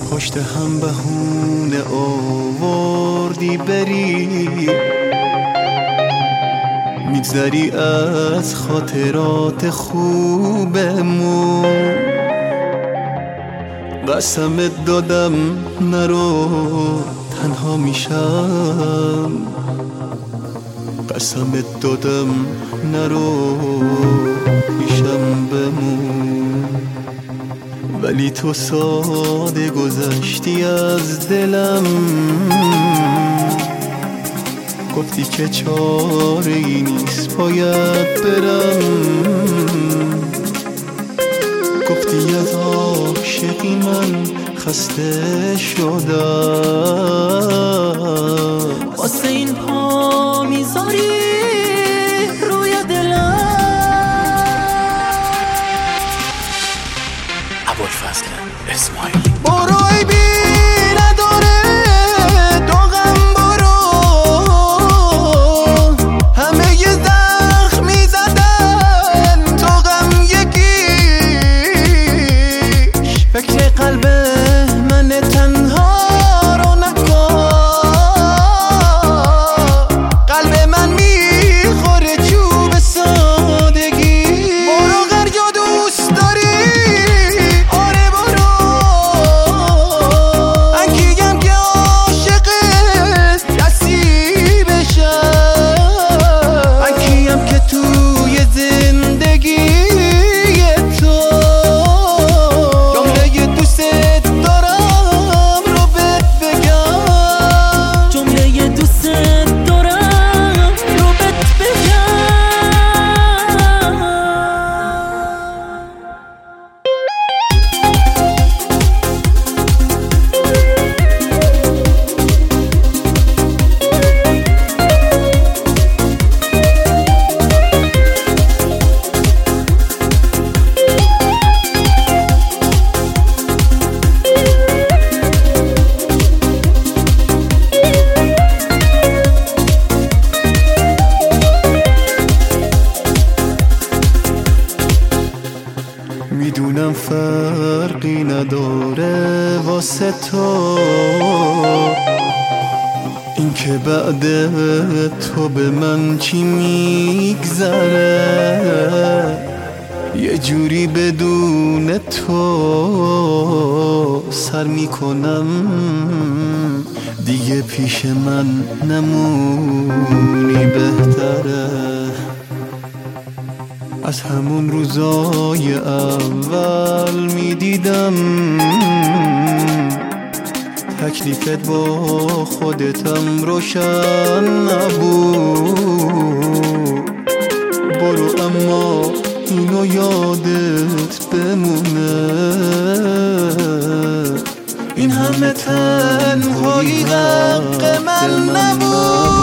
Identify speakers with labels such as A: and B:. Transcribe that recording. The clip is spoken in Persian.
A: پشت هم بهونه آوردی بری، میگذری از خاطرات خوبمون. قسمت دادم نرو تنها میشم، قسمت دادم نرو پیشم بمون. ولی تو ساده گذشتی از دلم، گفتی که چاره ای نیست باید برم، گفتی از عاشقی من خسته شدم.
B: واسه این پا میذاری روی دلم.
C: ابوالفضل اسماعیلی.
A: برو عیبی نداره داغم، برو همه ی زخمی زدن داغم یکیش. فکر قلب من تنها رو نکن، قلب من میخوره چوب سادگی. برو غریا دوست داری، آره برو. انکیم که عاشقت نصیبشم، انکیم که توی زندگی تو جمله دوست دارم رو بهت بگم،
B: جمله دوست دارم رو بهت بگم.
A: میدونم فرقی نداره واسه تو، این که بعد تو به من چی میگذره. یه جوری بدون تو سر میکنم، دیگه پیش من نمونی بهتره. از همون روزای اول میدیدم تکلیفت با خودتم روشن نبود. برو اما اینو یادت بمونه، این همه تنهایی حق من نبود.